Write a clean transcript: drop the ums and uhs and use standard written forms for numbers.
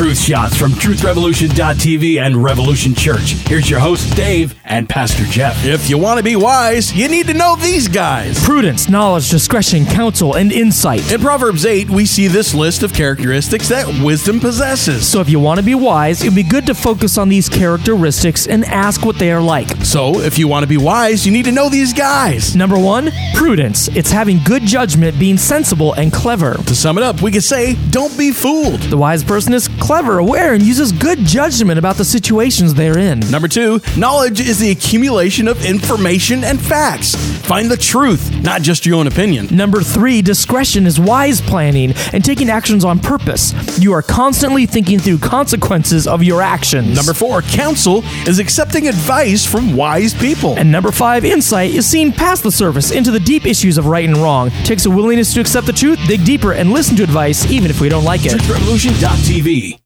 Truth Shots from TruthRevolution.tv and Revolution Church. Here's your host, Dave, and Pastor Jeff. If you want to be wise, you need to know these guys. Prudence, knowledge, discretion, counsel, and insight. In Proverbs 8, we see this list of characteristics that wisdom possesses. So if you want to be wise, it would be good to focus on these characteristics and ask what they are like. So if you want to be wise, you need to know these guys. Number 1, prudence. It's having good judgment, being sensible and clever. To sum it up, we could say, don't be fooled. The wise person is clever, aware, and uses good judgment about the situations they're in. Number 2, knowledge is the accumulation of information and facts. Find the truth, not just your own opinion. Number 3, discretion is wise planning and taking actions on purpose. You are constantly thinking through consequences of your actions. Number 4, counsel is accepting advice from wise people. And number 5, insight is seeing past the surface into the deep issues of right and wrong. Takes a willingness to accept the truth, dig deeper, and listen to advice even if we don't like it. TruthRevolution.tv